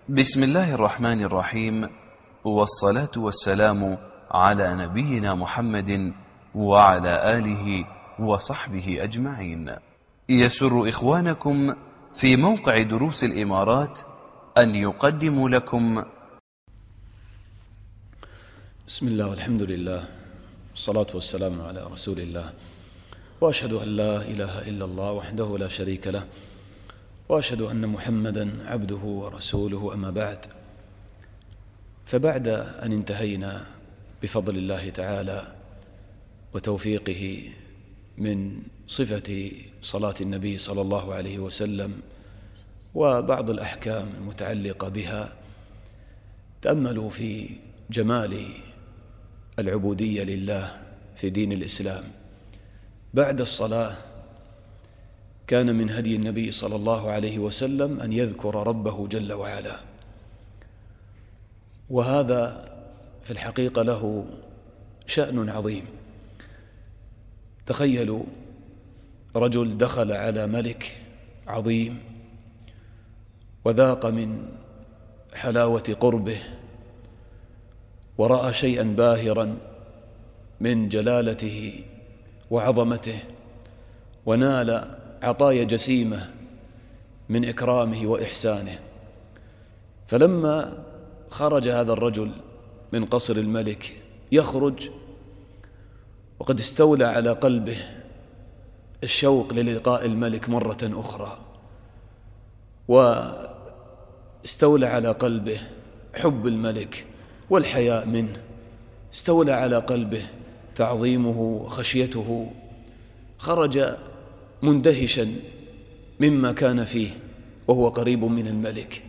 بسم الله الرحمن الرحيم، والصلاة والسلام على نبينا محمد وعلى آله وصحبه أجمعين. يسر إخوانكم في موقع دروس الإمارات أن يقدموا لكم. بسم الله والحمد لله والصلاة والسلام على رسول الله، وأشهد أن لا إله إلا الله وحده لا شريك له، وأشهد أن محمدا عبده ورسوله. أما بعد، فبعد أن انتهينا بفضل الله تعالى وتوفيقه من صفة صلاة النبي صلى الله عليه وسلم وبعض الأحكام المتعلقة بها، تأملوا في جمال العبودية لله في دين الإسلام. بعد الصلاة كان من هدي النبي صلى الله عليه وسلم أن يذكر ربه جل وعلا، وهذا في الحقيقة له شأن عظيم. تخيلوا رجل دخل على ملك عظيم وذاق من حلاوة قربه ورأى شيئا باهرا من جلالته وعظمته، ونال عطايا جسيمة من إكرامه وإحسانه. فلما خرج هذا الرجل من قصر الملك يخرج وقد استولى على قلبه الشوق للقاء الملك مرة أخرى، واستولى على قلبه حب الملك والحياء منه، استولى على قلبه تعظيمه وخشيته. خرج مندهشا مما كان فيه وهو قريب من الملك،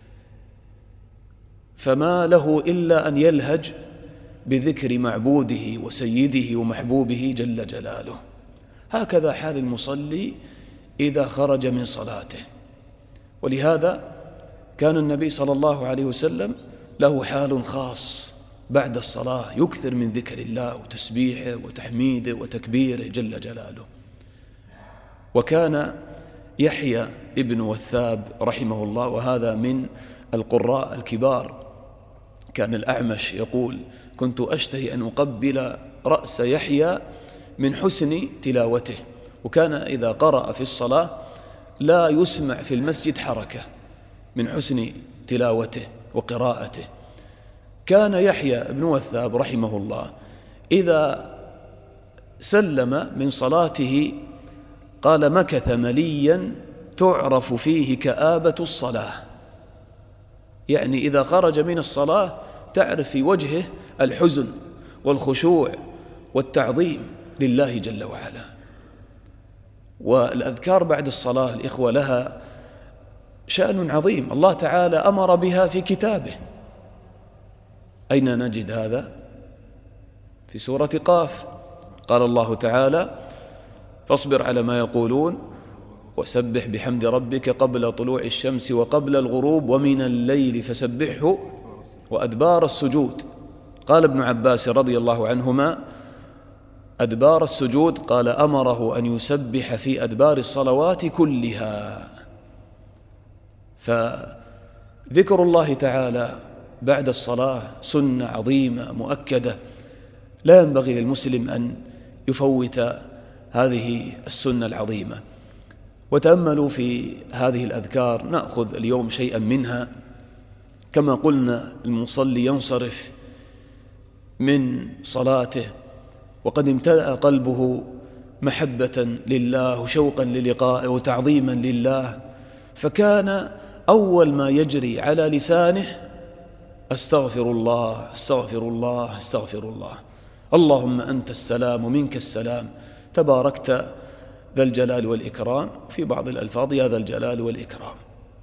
فما له إلا أن يلهج بذكر معبوده وسيده ومحبوبه جل جلاله. هكذا حال المصلي إذا خرج من صلاته. ولهذا كان النبي صلى الله عليه وسلم له حال خاص بعد الصلاة، يكثر من ذكر الله وتسبيحه وتحميده وتكبيره جل جلاله. وكان يحيى ابن وثاب رحمه الله، وهذا من القراء الكبار، كان الأعمش يقول: كنت أشتهي أن أقبل رأس يحيى من حسن تلاوته. وكان إذا قرأ في الصلاة لا يسمع في المسجد حركة من حسن تلاوته وقراءته. كان يحيى ابن وثاب رحمه الله إذا سلم من صلاته قال: مكث مليا تعرف فيه كآبة الصلاة. يعني إذا خرج من الصلاة تعرف في وجهه الحزن والخشوع والتعظيم لله جل وعلا. والأذكار بعد الصلاة الإخوة لها شأن عظيم، الله تعالى أمر بها في كتابه. أين نجد هذا؟ في سورة قاف، قال الله تعالى: فاصبر على ما يقولون وسبح بحمد ربك قبل طلوع الشمس وقبل الغروب ومن الليل فسبحه وأدبار السجود. قال ابن عباس رضي الله عنهما: أدبار السجود، قال أمره أن يسبح في أدبار الصلوات كلها. فذكر الله تعالى بعد الصلاة سنة عظيمة مؤكدة، لا ينبغي للمسلم أن يفوت هذه السنة العظيمة. وتأملوا في هذه الأذكار، نأخذ اليوم شيئا منها. كما قلنا، المصلي ينصرف من صلاته وقد امتلأ قلبه محبة لله وشوقا للقائه وتعظيما لله، فكان أول ما يجري على لسانه: أستغفر الله أستغفر الله أستغفر الله، اللهم أنت السلام ومنك السلام، تباركت ذا الجلال والإكرام. في بعض الألفاظ: يا ذا الجلال والإكرام.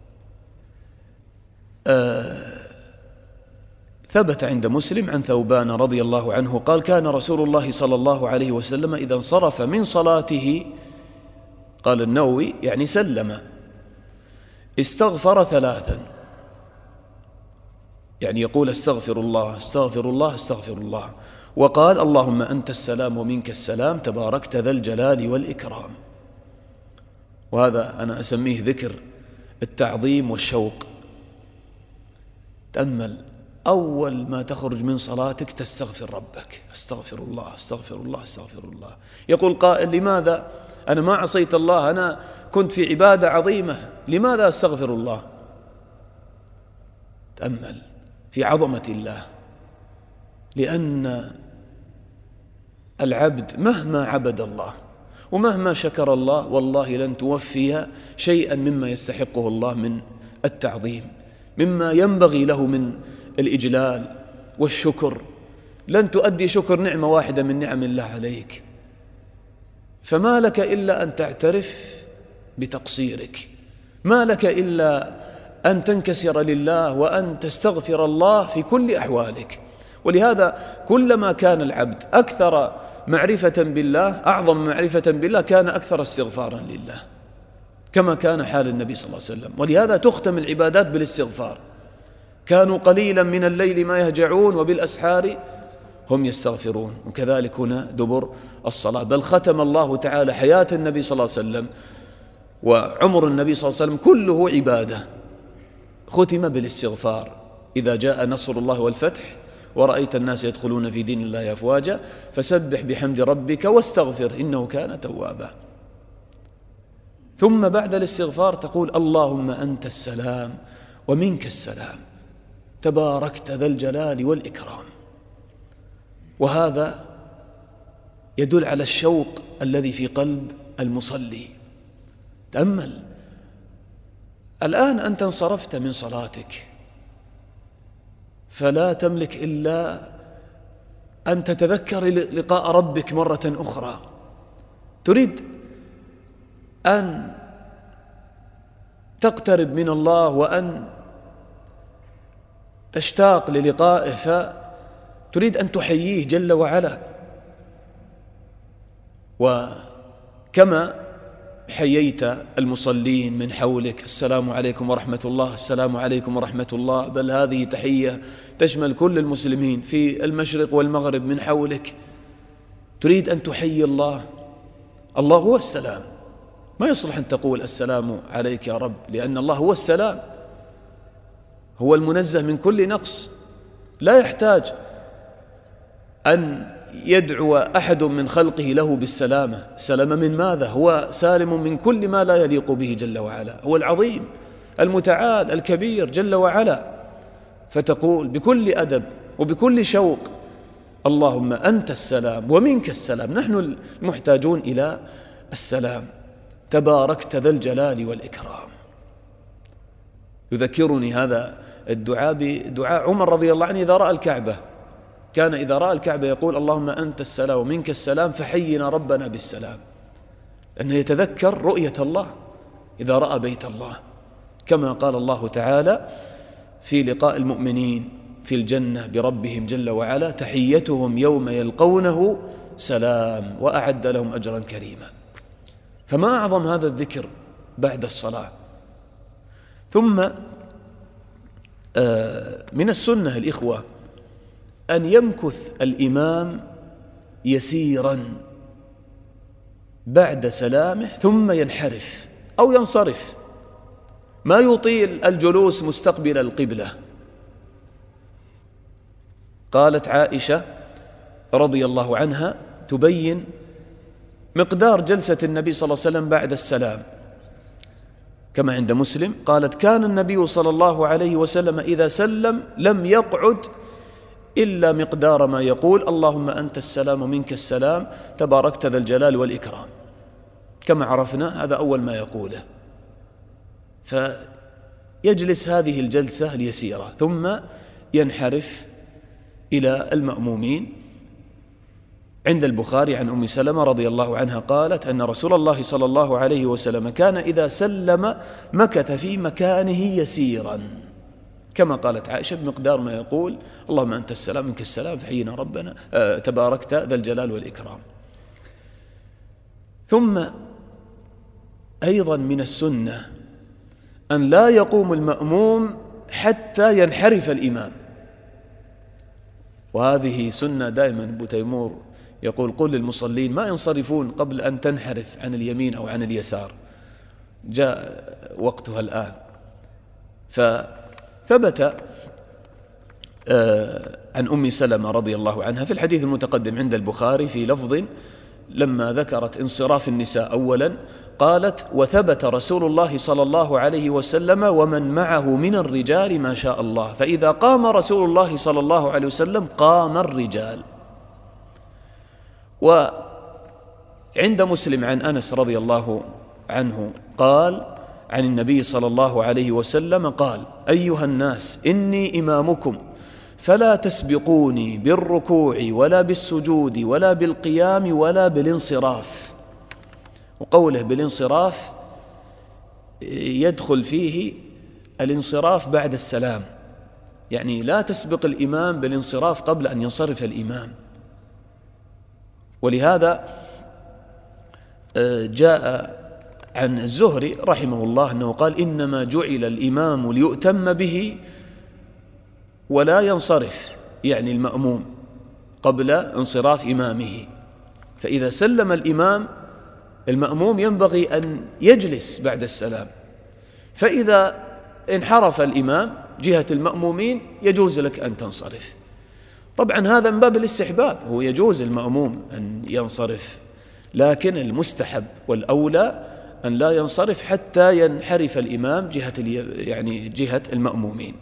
ثبت عند مسلم عن ثوبان رضي الله عنه قال: كان رسول الله صلى الله عليه وسلم إذا انصرف من صلاته، قال النووي يعني سلم، استغفر 3، يعني يقول: استغفر الله استغفر الله استغفر الله، وقال: اللهم أنت السلام ومنك السلام، تباركت ذا الجلال والإكرام. وهذا أنا أسميه ذكر التعظيم والشوق. تأمل أول ما تخرج من صلاتك تستغفر ربك، استغفر الله استغفر الله استغفر الله. يقول قائل: لماذا أنا ما عصيت الله، أنا كنت في عبادة عظيمة، لماذا أستغفر الله؟ تأمل في عظمة الله، لأن العبد مهما عبد الله ومهما شكر الله والله لن توفي شيئا مما يستحقه الله من التعظيم، مما ينبغي له من الإجلال والشكر. لن تؤدي شكر نعمة واحدة من نعم الله عليك، فما لك إلا أن تعترف بتقصيرك، ما لك إلا أن تنكسر لله وأن تستغفر الله في كل أحوالك. ولهذا كلما كان العبد أكثر معرفة بالله، أعظم معرفة بالله، كان أكثر استغفارا لله، كما كان حال النبي صلى الله عليه وسلم. ولهذا تختم العبادات بالاستغفار. كانوا قليلا من الليل ما يهجعون وبالأسحار هم يستغفرون. وكذلك هنا دبر الصلاة، بل ختم الله تعالى حياة النبي صلى الله عليه وسلم وعمر النبي صلى الله عليه وسلم كله عبادة، ختم بالاستغفار. إذا جاء نصر الله والفتح ورأيت الناس يدخلون في دين الله أفواجا فسبح بحمد ربك واستغفر إنه كان توابا. ثم بعد الاستغفار تقول: اللهم أنت السلام ومنك السلام تباركت ذا الجلال والإكرام. وهذا يدل على الشوق الذي في قلب المصلي. تأمل الآن أنت انصرفت من صلاتك، فلا تملك إلا أن تتذكر لقاء ربك مرة أخرى، تريد أن تقترب من الله وأن تشتاق للقائه، فتريد أن تحييه جل وعلا. وكما حييت المصلين من حولك: السلام عليكم ورحمة الله، السلام عليكم ورحمة الله، بل هذه تحية تشمل كل المسلمين في المشرق والمغرب من حولك. تريد أن تحيي الله. الله هو السلام، ما يصلح أن تقول السلام عليك يا رب، لأن الله هو السلام، هو المنزه من كل نقص، لا يحتاج أن يدعو أحد من خلقه له بالسلامة. سلامة من ماذا؟ هو سالم من كل ما لا يليق به جل وعلا، هو العظيم المتعال الكبير جل وعلا. فتقول بكل أدب وبكل شوق: اللهم أنت السلام ومنك السلام، نحن المحتاجون إلى السلام، تباركت ذا الجلال والإكرام. يذكرني هذا الدعاء بدعاء عمر رضي الله عنه إذا رأى الكعبة، كان إذا رأى الكعبة يقول: اللهم أنت السلام ومنك السلام فحينا ربنا بالسلام، لأنه يتذكر رؤية الله إذا رأى بيت الله، كما قال الله تعالى في لقاء المؤمنين في الجنة بربهم جل وعلا: تحيتهم يوم يلقونه سلام وأعد لهم أجرا كريما. فما أعظم هذا الذكر بعد الصلاة. ثم من السنة الإخوة أن يمكث الإمام يسيرا بعد سلامه ثم ينحرف أو ينصرف، ما يطيل الجلوس مستقبل القبلة. قالت عائشة رضي الله عنها تبين مقدار جلسة النبي صلى الله عليه وسلم بعد السلام كما عند مسلم، قالت: كان النبي صلى الله عليه وسلم إذا سلم لم يقعد إلا مقدار ما يقول: اللهم أنت السلام ومنك السلام تباركت ذا الجلال والإكرام. كما عرفنا هذا أول ما يقوله، فيجلس هذه الجلسة اليسيرة ثم ينحرف إلى المأمومين. عند البخاري عن أم سلمة رضي الله عنها قالت أن رسول الله صلى الله عليه وسلم كان إذا سلم مكث في مكانه يسيرا، كما قالت عائشة بمقدار ما يقول: اللهم أنت السلام منك السلام فحينا ربنا تباركت ذا الجلال والإكرام. ثم أيضا من السنة أن لا يقوم المأموم حتى ينحرف الإمام، وهذه سنة دائما أبو تيمور يقول: قل للمصلين ما ينصرفون قبل أن تنحرف عن اليمين أو عن اليسار، جاء وقتها الآن. فثبت عن أم سلمة رضي الله عنها في الحديث المتقدم عند البخاري في لفظ لما ذكرت انصراف النساء أولا قالت: وثبت رسول الله صلى الله عليه وسلم ومن معه من الرجال ما شاء الله، فإذا قام رسول الله صلى الله عليه وسلم قام الرجال. وعند مسلم عن أنس رضي الله عنه قال عن النبي صلى الله عليه وسلم قال: أيها الناس إني إمامكم فلا تسبقوني بالركوع ولا بالسجود ولا بالقيام ولا بالانصراف. وقوله بالانصراف يدخل فيه الانصراف بعد السلام، يعني لا تسبق الإمام بالانصراف قبل أن ينصرف الإمام. ولهذا جاء عن الزهري رحمه الله أنه قال: إنما جعل الإمام ليؤتم به ولا ينصرف، يعني المأموم، قبل انصراف إمامه. فإذا سلم الإمام المأموم ينبغي أن يجلس بعد السلام، فإذا انحرف الإمام جهة المأمومين يجوز لك أن تنصرف. طبعا هذا من باب الاستحباب، هو يجوز المأموم أن ينصرف، لكن المستحب والأولى أن لا ينصرف حتى ينحرف الإمام جهة المأمومين.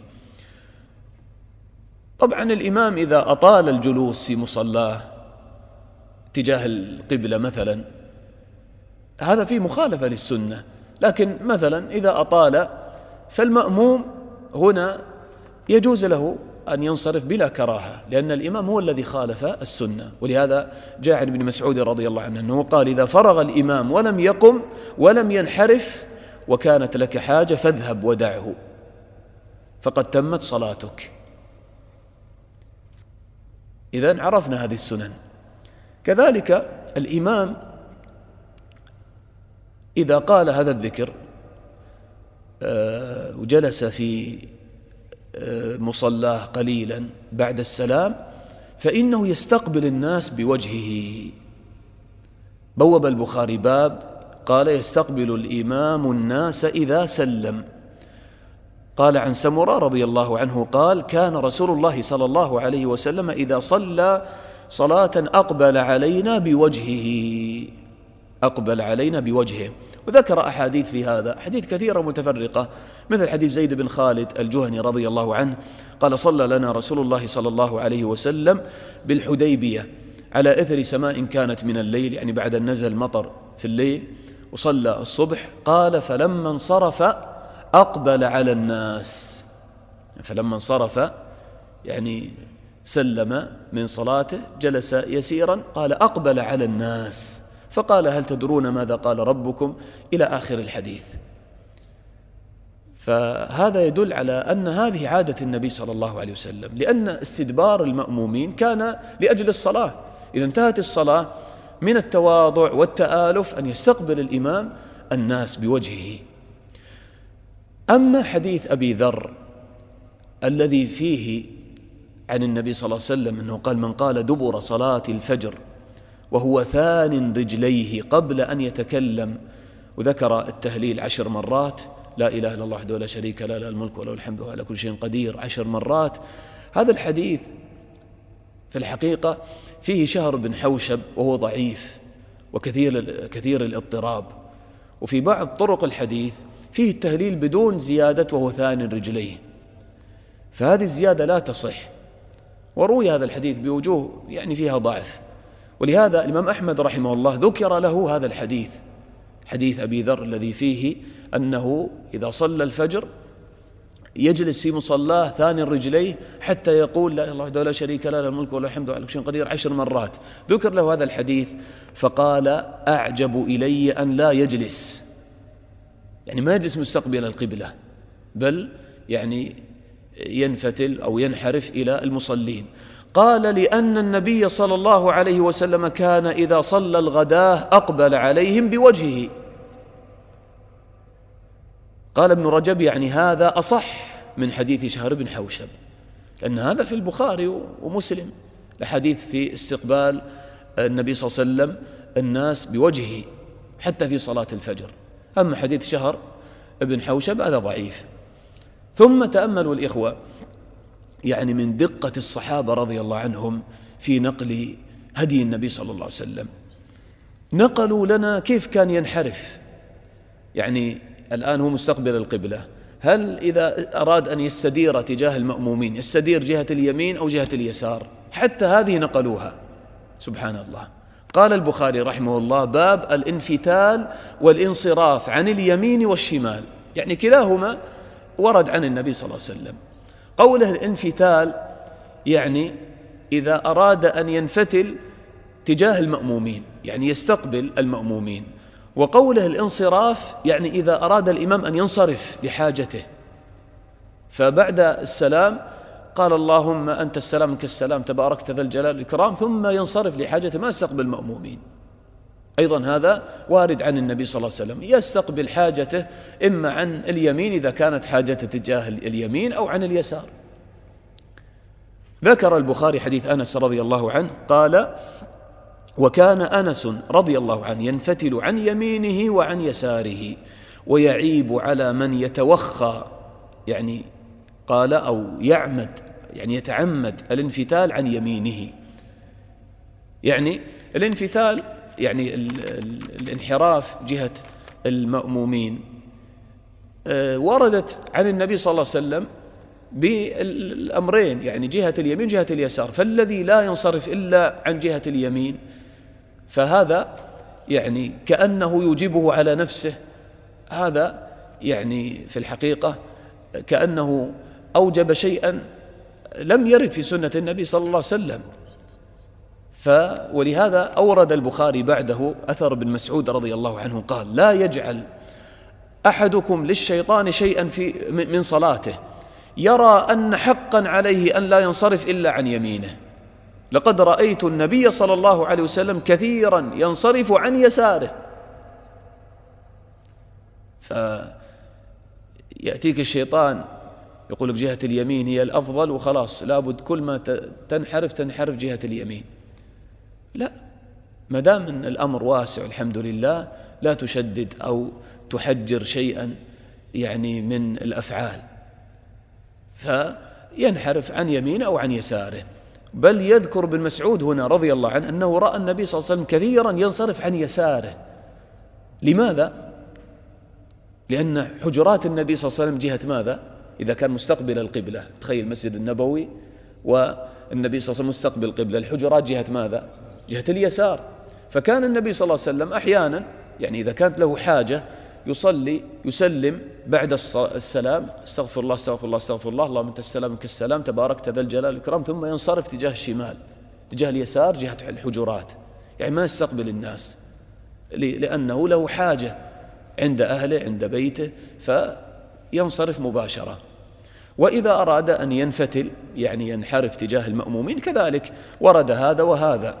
طبعا الإمام إذا أطال الجلوس في مصلاه تجاه القبلة مثلا هذا فيه مخالفة للسنة، لكن مثلا إذا أطال فالمأموم هنا يجوز له أن ينصرف بلا كراهة، لأن الإمام هو الذي خالف السنة. ولهذا جاء عن ابن مسعود رضي الله عنه أنه قال: إذا فرغ الإمام ولم يقم ولم ينحرف وكانت لك حاجة فاذهب ودعه فقد تمت صلاتك. إذن عرفنا هذه السنن. كذلك الإمام إذا قال هذا الذكر وجلس في مصلاه قليلا بعد السلام فإنه يستقبل الناس بوجهه. بوب البخاري باب قال: يستقبل الإمام الناس إذا سلم. قال عن سمرة رضي الله عنه قال: كان رسول الله صلى الله عليه وسلم إذا صلى صلاة أقبل علينا بوجهه. وذكر أحاديث في هذا، أحاديث كثيرة متفرقة، مثل حديث زيد بن خالد الجهني رضي الله عنه قال: صلى لنا رسول الله صلى الله عليه وسلم بالحديبية على إثر سماء كانت من الليل، يعني بعد النزل مطر في الليل، وصلى الصبح. قال: فلما انصرف أقبل على الناس. فلما انصرف يعني سلم من صلاته جلس يسيرا، قال: أقبل على الناس فقال: هل تدرون ماذا قال ربكم؟ إلى آخر الحديث. فهذا يدل على أن هذه عادة النبي صلى الله عليه وسلم، لأن استدبار المأمومين كان لأجل الصلاة. إذا انتهت الصلاة من التواضع والتآلف أن يستقبل الإمام الناس بوجهه. أما حديث أبي ذر الذي فيه عن النبي صلى الله عليه وسلم أنه قال: من قال دبر صلاة الفجر وهو ثان رجليه قبل أن يتكلم، وذكر التهليل 10 مرات، لا إله إلا الله وحده لا شريك له، له الملك وله الحمد وهو على كل شيء قدير 10 مرات. هذا الحديث في الحقيقة فيه شهر بن حوشب وهو ضعيف وكثير الاضطراب، وفي بعض طرق الحديث فيه التهليل بدون زيادة وهو ثان رجليه، فهذه الزيادة لا تصح، وروي هذا الحديث بوجوه يعني فيها ضعف. ولهذا الإمام أحمد رحمه الله ذكر له هذا الحديث، حديث أبي ذر الذي فيه أنه إذا صلى الفجر يجلس في مصلاه ثاني رجليه حتى يقول: لا إله إلا الله وحده لا شريك له، له الملك وله الحمد وعلى كل شيء قدير 10 مرات. ذكر له هذا الحديث فقال: أعجب إلي أن لا يجلس، يعني ما يجلس مستقبل القبلة، بل يعني ينفتل أو ينحرف إلى المصلين. قال: لأن النبي صلى الله عليه وسلم كان إذا صلى الغداة أقبل عليهم بوجهه. قال ابن رجب: يعني هذا أصح من حديث شهر بن حوشب، لأن هذا في البخاري ومسلم، الحديث في استقبال النبي صلى الله عليه وسلم الناس بوجهه حتى في صلاة الفجر. أما حديث شهر بن حوشب هذا ضعيف. ثم تأملوا الإخوة يعني من دقة الصحابة رضي الله عنهم في نقل هدي النبي صلى الله عليه وسلم. نقلوا لنا كيف كان ينحرف. يعني الآن هو مستقبل القبلة، هل إذا أراد أن يستدير تجاه المأمومين يستدير جهة اليمين أو جهة اليسار؟ حتى هذه نقلوها، سبحان الله. قال البخاري رحمه الله: باب الانفتال والانصراف عن اليمين والشمال، يعني كلاهما ورد عن النبي صلى الله عليه وسلم. قوله الانفتال يعني إذا أراد أن ينفتل تجاه المأمومين، يعني يستقبل المأمومين. وقوله الانصراف يعني إذا أراد الإمام أن ينصرف لحاجته، فبعد السلام قال: اللهم أنت السلام منك السلام تباركت ذا الجلال والإكرام، ثم ينصرف لحاجته ما يستقبل المأمومين. أيضا هذا وارد عن النبي صلى الله عليه وسلم، يستقبل حاجته إما عن اليمين إذا كانت حاجته تجاه اليمين أو عن اليسار. ذكر البخاري حديث أنس رضي الله عنه قال: وكان أنس رضي الله عنه ينفتل عن يمينه وعن يساره ويعيب على من يتوخى، يعني قال أو يعمد، يعني يتعمد الانفتال عن يمينه. يعني الانفتال يعني الانحراف جهة المأمومين وردت عن النبي صلى الله عليه وسلم بالأمرين، يعني جهة اليمين جهة اليسار. فالذي لا ينصرف إلا عن جهة اليمين فهذا يعني كأنه يوجبه على نفسه، هذا يعني في الحقيقة كأنه أوجب شيئا لم يرد في سنة النبي صلى الله عليه وسلم. ولهذا أورد البخاري بعده أثر بن مسعود رضي الله عنه قال: لا يجعل أحدكم للشيطان شيئا من صلاته يرى أن حقا عليه أن لا ينصرف إلا عن يمينه، لقد رأيت النبي صلى الله عليه وسلم كثيرا ينصرف عن يساره. فيأتيك الشيطان يقول لك جهة اليمين هي الأفضل وخلاص، لابد كل ما تنحرف جهة اليمين. لا، ما دام أن الأمر واسع الحمد لله لا تشدد أو تحجر شيئا يعني من الأفعال، فينحرف عن يمينه أو عن يساره. بل يذكر ابن مسعود هنا رضي الله عنه أنه رأى النبي صلى الله عليه وسلم كثيرا ينصرف عن يساره. لماذا؟ لأن حجرات النبي صلى الله عليه وسلم جهة ماذا؟ إذا كان مستقبل القبلة، تخيل المسجد النبوي والنبي صلى الله عليه وسلم مستقبل القبلة، الحجرات جهة ماذا؟ جهة اليسار. فكان النبي صلى الله عليه وسلم أحيانا يعني إذا كانت له حاجة يصلي يسلم بعد السلام: استغفر الله استغفر الله استغفر الله، اللهم انت السلام منك السلام تباركت ذا الجلال والإكرام، ثم ينصرف تجاه الشمال، تجاه اليسار جهة الحجرات، يعني ما يستقبل الناس لأنه له حاجة عند أهله عند بيته فينصرف مباشرة. وإذا أراد أن ينفتل يعني ينحرف تجاه المأمومين كذلك ورد هذا وهذا.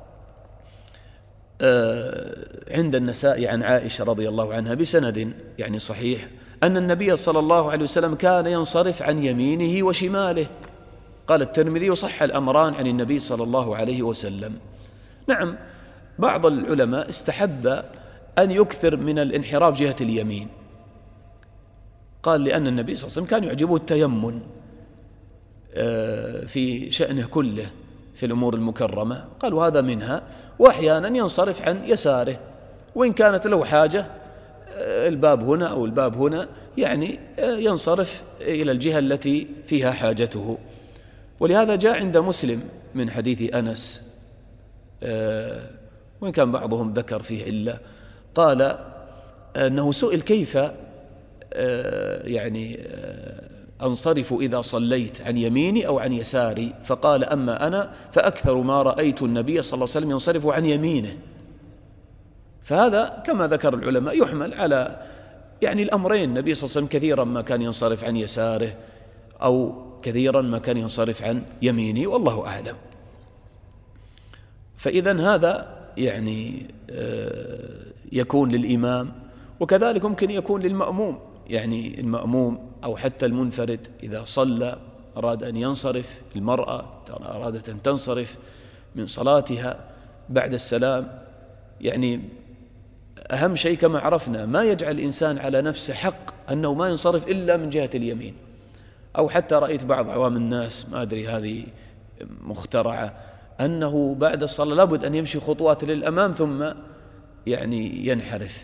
عند النسائي عن عائشة رضي الله عنها بسند يعني صحيح أن النبي صلى الله عليه وسلم كان ينصرف عن يمينه وشماله. قال الترمذي: وصح الأمران عن النبي صلى الله عليه وسلم. نعم، بعض العلماء استحب أن يكثر من الانحراف جهة اليمين، قال لأن النبي صلى الله عليه وسلم كان يعجبه التيمن في شأنه كله في الأمور المكرمة، قالوا هذا منها. وأحيانا ينصرف عن يساره، وإن كانت له حاجة الباب هنا أو الباب هنا يعني ينصرف إلى الجهة التي فيها حاجته. ولهذا جاء عند مسلم من حديث أنس، وإن كان بعضهم ذكر فيه علة، قال أنه سئل كيف يعني أنصرف إذا صليت عن يميني أو عن يساري، فقال: أما أنا فأكثر ما رأيت النبي صلى الله عليه وسلم ينصرف عن يمينه. فهذا كما ذكر العلماء يحمل على يعني الأمرين، النبي صلى الله عليه وسلم كثيرا ما كان ينصرف عن يساره أو كثيرا ما كان ينصرف عن يمينه، والله أعلم. فإذن هذا يعني يكون للإمام، وكذلك ممكن يكون للمأموم، يعني المأموم أو حتى المنفرد إذا صلى أراد أن ينصرف، المرأة أرادت أن تنصرف من صلاتها بعد السلام، يعني أهم شيء كما عرفنا ما يجعل الإنسان على نفسه حق أنه ما ينصرف إلا من جهة اليمين. أو حتى رأيت بعض عوام الناس، ما أدري هذه مخترعة، أنه بعد الصلاة لابد أن يمشي خطوات للأمام ثم يعني ينحرف.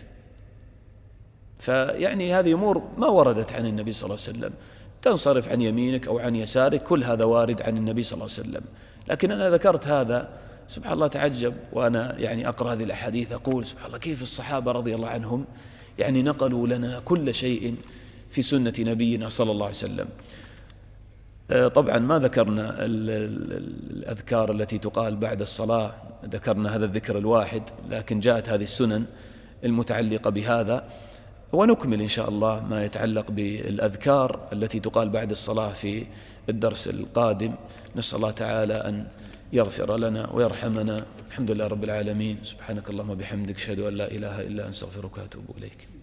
فيعني هذه أمور ما وردت عن النبي صلى الله عليه وسلم، تنصرف عن يمينك أو عن يسارك، كل هذا وارد عن النبي صلى الله عليه وسلم. لكن أنا ذكرت هذا سبحان الله تعجب وأنا يعني أقرأ هذه الأحاديث، أقول سبحان الله كيف الصحابة رضي الله عنهم يعني نقلوا لنا كل شيء في سنة نبينا صلى الله عليه وسلم. طبعا ما ذكرنا الأذكار التي تقال بعد الصلاة، ذكرنا هذا الذكر الواحد، لكن جاءت هذه السنن المتعلقة بهذا، ونكمل إن شاء الله ما يتعلق بالأذكار التي تقال بعد الصلاة في الدرس القادم. نسأل الله تعالى أن يغفر لنا ويرحمنا. الحمد لله رب العالمين، سبحانك اللهم وبحمدك، أشهد أن لا إله إلا أنت، أستغفرك وأتوب إليك.